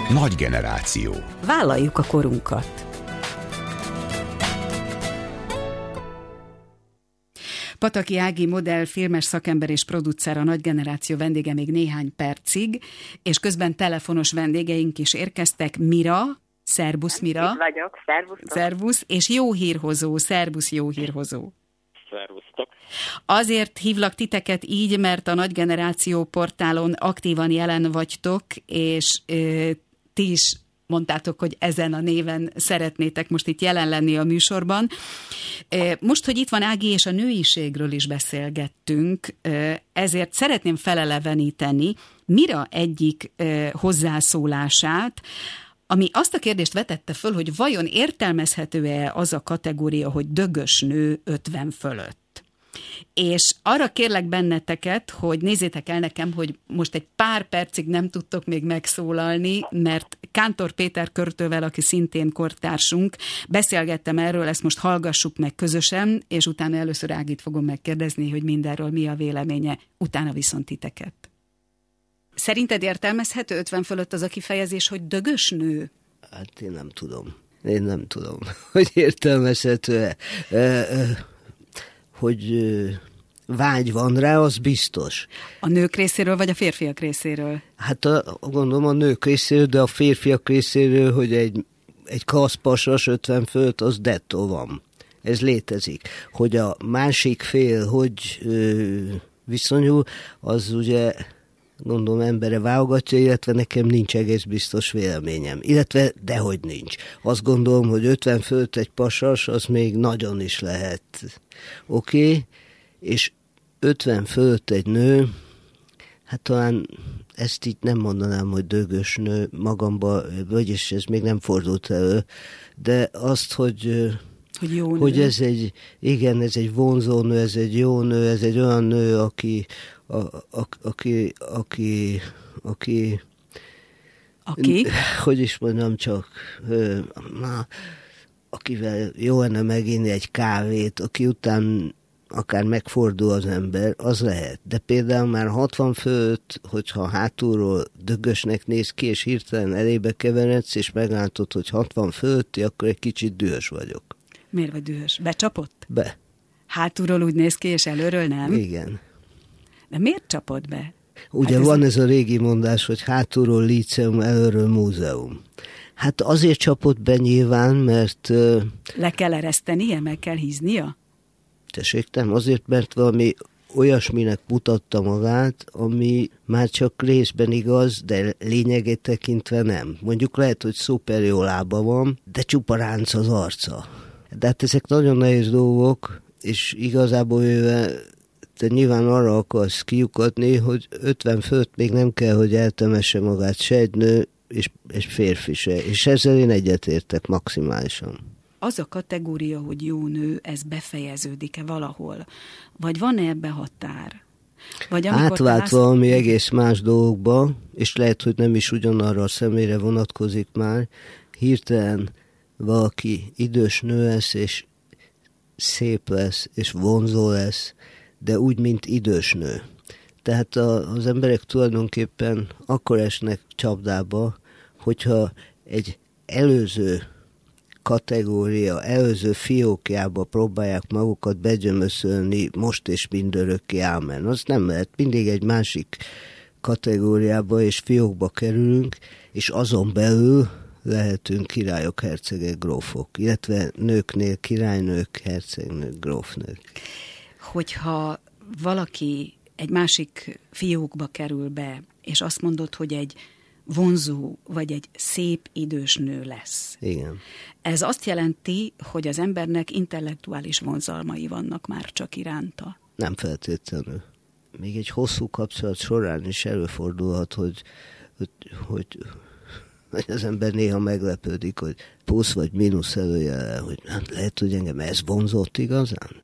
Nagy generáció. Vállaljuk a korunkat. Pataki Ági modell, filmes szakember és producer, a Nagy generáció vendége még néhány percig, és közben telefonos vendégeink is érkeztek. Mira, szerbusz Mira. Itt vagyok, szervusztok. Szervusz, és jó hírhozó, szervusz jó hírhozó. Szervusztok. Azért hívlak titeket így, mert a Nagy generáció portálon aktívan jelen vagytok, és ti is mondtátok, hogy ezen a néven szeretnétek most itt jelen lenni a műsorban. Most, hogy itt van Ági, és a nőiségről is beszélgettünk, ezért szeretném feleleveníteni Mira egyik hozzászólását, ami azt a kérdést vetette föl, hogy vajon értelmezhető-e az a kategória, hogy dögös nő 50 fölött. És arra kérlek benneteket, hogy nézzétek el nekem, hogy most egy pár percig nem tudtok még megszólalni, mert Kántor Péter költővel, aki szintén kortársunk, beszélgettem erről, ezt most hallgassuk meg közösen, és utána először Ágit fogom megkérdezni, hogy mindenről mi a véleménye, utána viszont titeket. Szerinted értelmezhető 50 fölött az a kifejezés, hogy dögös nő? Hát én nem tudom, hogy értelmezhető-e. Hogy vágy van rá, az biztos. A nők részéről, vagy a férfiak részéről? Hát gondolom a nők részéről, de a férfiak részéről, hogy egy kaszpasas 50 fölött, az dettó van. Ez létezik. Hogy a másik fél, hogy viszonyul, az ugye gondolom embere válogatja, illetve nekem nincs egész biztos véleményem. Illetve dehogy nincs. Azt gondolom, hogy 50 fölött egy pasas, az még nagyon is lehet oké, és 50 fölött egy nő, hát talán ezt így nem mondanám, hogy dögös nő magamba, vagyis ez még nem fordult elő, de azt, hogy jó nő. Hogy ez egy vonzó nő, ez egy jó nő, ez egy olyan nő, aki hogy is mondjam, csak akivel jó lenne meginni egy kávét, aki után akár megfordul az ember, az lehet. De például már 60 fölött, hogyha hátulról dögösnek néz ki, és hirtelen elébe keveredsz, és meglátod, hogy 60 fölötti, akkor egy kicsit dühös vagyok. Miért vagy dühös? Becsapott? Be. Hátulról úgy néz ki, és előről nem? Igen. De miért csapott be? Ugye hát van ez a régi mondás, hogy hátulról líceum, előről múzeum. Hát azért csapott be nyilván, mert... Le kell eresztenie, meg kell híznia? Tessék, nem, azért, mert valami olyasminek mutatta magát, ami már csak részben igaz, de lényegét tekintve nem. Mondjuk lehet, hogy szuper jó lába van, de csupa ránc az arca. De hát ezek nagyon nehéz dolgok, és igazából te nyilván arra akarsz kiukadni, hogy 50 fölött még nem kell, hogy eltemesse magát se egy nő, és férfi se. És ezzel én egyetértek maximálisan. Az a kategória, hogy jó nő, ez befejeződik-e valahol? Vagy van-e ebbe határ? Vagy átvált valami egész más dolgokba, és lehet, hogy nem is ugyanarra a személyre vonatkozik már. Hirtelen valaki idős nő lesz, és szép lesz, és vonzó lesz, de úgy, mint idős nő. Tehát az emberek tulajdonképpen akkor esnek csapdába, hogyha egy előző kategória, előző fiókjába próbálják magukat begyömöszölni most és mindörökké ámen. Az nem lehet. Mindig egy másik kategóriába és fiókba kerülünk, és azon belül lehetünk királyok, hercegek, grófok, illetve nőknél királynők, hercegnők, grófnők. Hogyha valaki egy másik fiókba kerül be, és azt mondod, hogy egy vonzó, vagy egy szép idős nő lesz. Igen. Ez azt jelenti, hogy az embernek intellektuális vonzalmai vannak már csak iránta. Nem feltétlenül. Még egy hosszú kapcsolat során is előfordulhat, hogy az ember néha meglepődik, hogy plusz vagy mínusz előjele, hogy hát lehet, hogy engem ez vonzott igazán.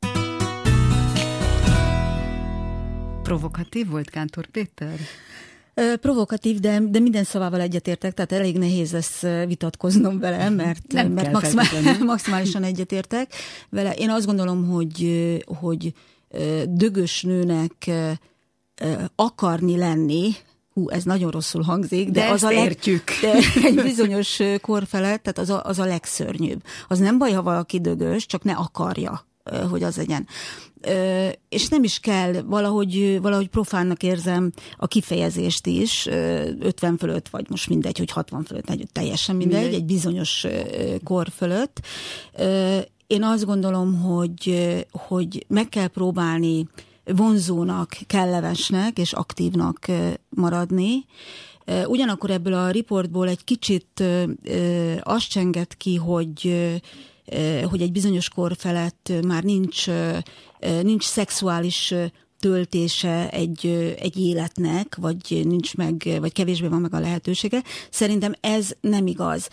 Provokatív volt Kántor Péter? Provokatív, de minden szavával egyetértek, tehát elég nehéz lesz vitatkoznom vele, mert maximálisan egyetértek vele. Én azt gondolom, hogy dögös nőnek akarni lenni ez nagyon rosszul hangzik, de az értjük. De egy bizonyos kor felett, tehát az a legszörnyűbb. Az nem baj, ha valaki dögös, csak ne akarja, hogy az legyen. És nem is kell, valahogy profánnak érzem a kifejezést is, 50 fölött, vagy most mindegy, hogy 60 fölött, teljesen mindegy, egy bizonyos kor fölött. Én azt gondolom, hogy meg kell próbálni vonzónak, kellemesnek és aktívnak maradni. Ugyanakkor ebből a riportból egy kicsit azt csengett ki, hogy egy bizonyos kor felett már nincs szexuális töltése egy életnek, vagy nincs meg, vagy kevésbé van meg a lehetősége. Szerintem ez nem igaz,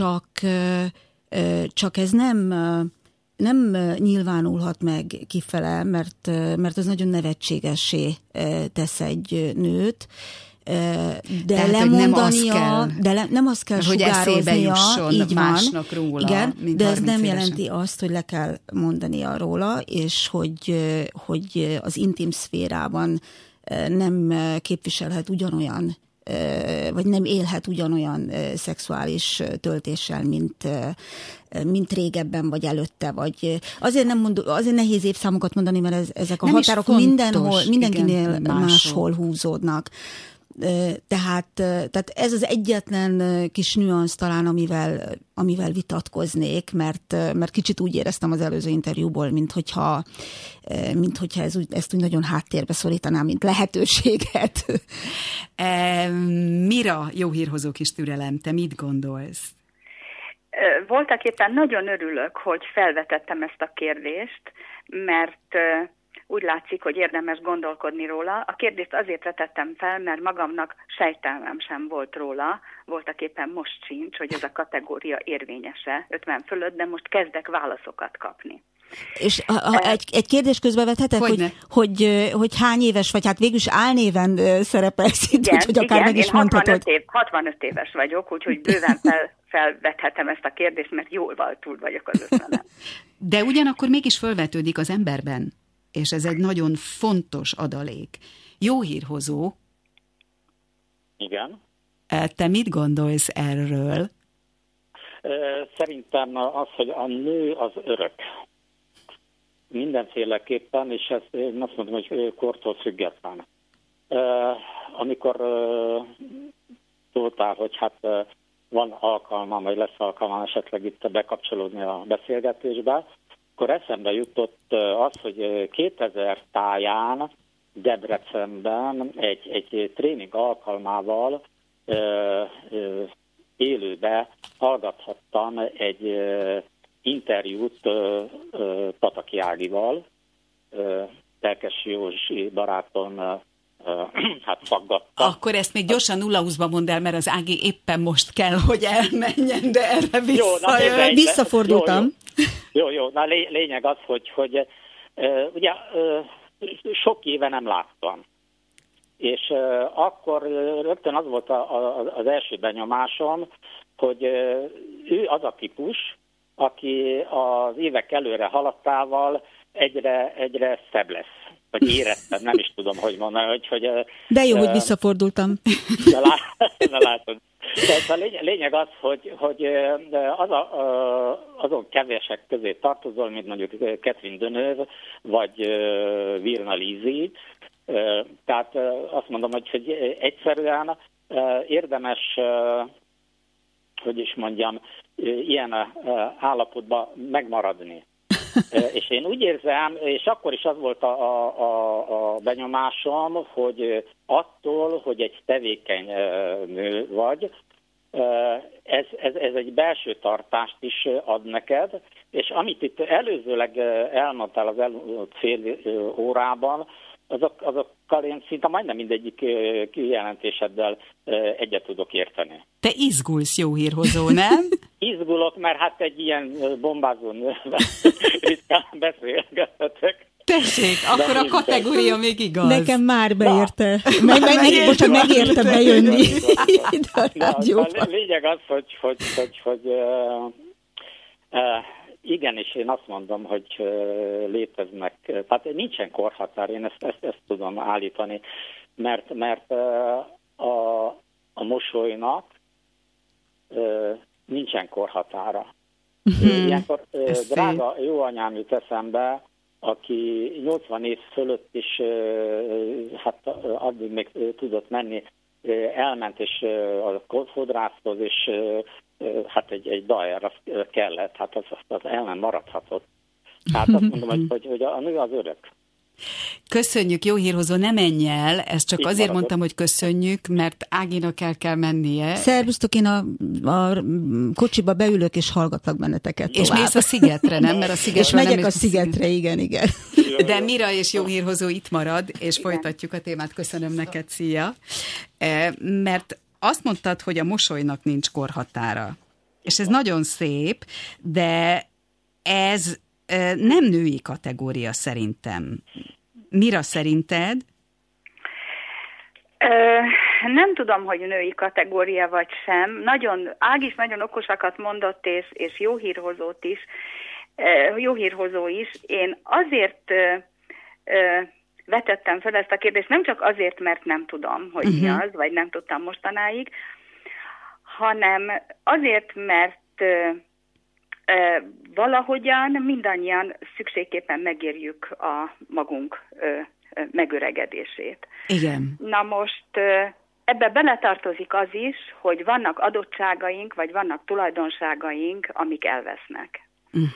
csak ez nem nyilvánulhat meg kifele, mert az nagyon nevetségessé tesz egy nőt, de tehát, lemondania, nem azt kell hogy sugároznia, így másnak róla, igen, de ez nem jelenti azt, hogy le kell mondania róla, és hogy az intim szférában nem képviselhet ugyanolyan, vagy nem élhet ugyanolyan szexuális töltéssel, mint régebben, vagy előtte, vagy azért nehéz évszámokat mondani, mert ezek a határok mindenkinél máshol húzódnak. Tehát ez az egyetlen kis nüansz talán, amivel vitatkoznék, mert kicsit úgy éreztem az előző interjúból, mint hogyha ezt úgy nagyon háttérbe szorítanám, mint lehetőséget. Mira, jó hírhozó kis türelem, te mit gondolsz? Voltak éppen nagyon örülök, hogy felvetettem ezt a kérdést, mert úgy látszik, hogy érdemes gondolkodni róla. A kérdést azért vetettem fel, mert magamnak sejtelmem sem volt róla, voltak éppen most sincs, hogy ez a kategória érvényese 50 fölött, de most kezdek válaszokat kapni. És egy kérdés közbevethetek, hogy hány éves vagy, hát végülis álnéven szerepelsz itt, hogy akár meg is mondhatod. 65 éves vagyok, úgyhogy bőven felvethetem ezt a kérdést, mert jól túl vagyok az 50-en. De ugyanakkor mégis felvetődik az emberben, és ez egy nagyon fontos adalék. Jó hírhozó. Igen. Te mit gondolsz erről? Szerintem az, hogy a nő az örök. Mindenféleképpen, és ezt én azt mondom, hogy kortól független. Amikor szóltál, hogy hát van alkalmam, vagy lesz alkalmam esetleg itt bekapcsolódni a beszélgetésbe, akkor eszembe jutott az, hogy 2000 táján Debrecenben egy tréning alkalmával élőbe hallgathattam egy interjút Pataki Ágival, Telkes Józsi baráton hát faggatta. Akkor ezt még gyorsan 0-20-ba mondd el, mert az Ági éppen most kell, hogy elmenjen, de erre visszafordultam. Jó. Na lényeg az, hogy ugye sok éve nem láttam. És akkor rögtön az volt az első benyomásom, hogy ő az a típus, aki az évek előre haladtával egyre szebb lesz. Vagy érettem, nem is tudom, hogy mondani. De jó, hogy visszafordultam. De látod. De a lényeg az, hogy azon kevesek közé tartozol, mint mondjuk Catherine Deneuve, vagy Virna Lisi. Tehát azt mondom, hogy egyszerűen érdemes, hogy is mondjam, ilyen állapotban megmaradni. És én úgy érzem, és akkor is az volt a benyomásom, hogy attól, hogy egy tevékeny nő vagy, ez egy belső tartást is ad neked, és amit itt előzőleg elmondtál az elmúlt fél órában, azokkal én szinte majdnem mindegyik kijelentéseddel egyet tudok érteni. Te izgulsz, jó hírhozó, nem? Izgulok, mert hát egy ilyen bombázó nővel ritkán beszélgethetek. Tessék, akkor a kategória még igaz. Nekem már beérte. Megérte bejönni ide a rádióba. Lényeg az, hogy igen, és én azt mondom, hogy léteznek, tehát nincsen korhatár, én ezt tudom állítani, mert a mosolynak nincsen korhatára. Ilyenkor drága jó anyám jut eszembe, aki 80 év fölött is, hát addig még tudott menni, elment és a fodrászhoz, és hát egy dajára kellett, hát az el nem maradhatott. Hát azt mondom, hogy a nő az örök. Köszönjük, jó hírhozó, ne menj el, ezt csak Itt azért maradok. mondtam, hogy köszönjük, mert Áginak el kell mennie. Szervusztok, én a kocsiba beülök és hallgatlak benneteket És tovább. mész a szigetre, nem? Mert a szigetre És megyek nem a szigetre, igen. De Mira és jó hírhozó itt marad, és folytatjuk a témát. Köszönöm neked, szia! Mert azt mondtad, hogy a mosolynak nincs korhatára. És ez nagyon szép, de ez nem női kategória szerintem. Mira szerinted? Nem tudom, hogy női kategória vagy sem. Ági is nagyon okosakat mondott, és jó hírhozó is. Én azért vetettem fel ezt a kérdést, nem csak azért, mert nem tudom, hogy mi az, vagy nem tudtam mostanáig, hanem azért, mert valahogyan mindannyian szükségképpen megérjük a magunk megöregedését. Igen. Na most ebbe beletartozik az is, hogy vannak adottságaink, vagy vannak tulajdonságaink, amik elvesznek.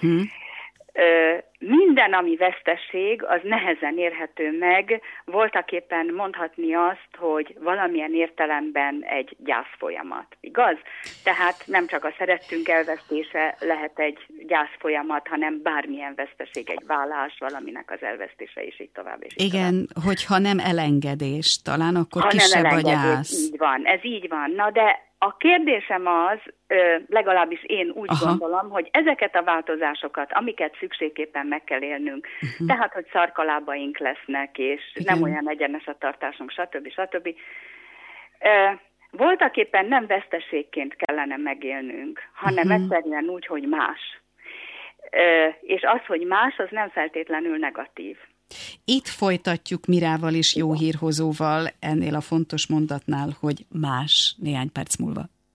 Minden, ami vesztesség, az nehezen érhető meg, voltaképpen mondhatni azt, hogy valamilyen értelemben egy gyászfolyamat, igaz? Tehát nem csak a szerettünk elvesztése lehet egy gyászfolyamat, hanem bármilyen veszteség, egy vállás, valaminek az elvesztése, és így tovább. És így Igen, tovább. hogyha nem elengedés, talán akkor Ha kisebb nem a elengedés, gyász. így van, ez így van. Na de a kérdésem az, legalábbis én úgy gondolom, hogy ezeket a változásokat, amiket szükségképpen meg kell élnünk, tehát, hogy szarkalábaink lesznek, és nem olyan egyenes a tartásunk, stb. Voltaképpen nem veszteségként kellene megélnünk, hanem egyszerűen úgy, hogy más. És az, hogy más, az nem feltétlenül negatív. Itt folytatjuk Mirával és jó hírhozóval ennél a fontos mondatnál, hogy más néhány perc múlva.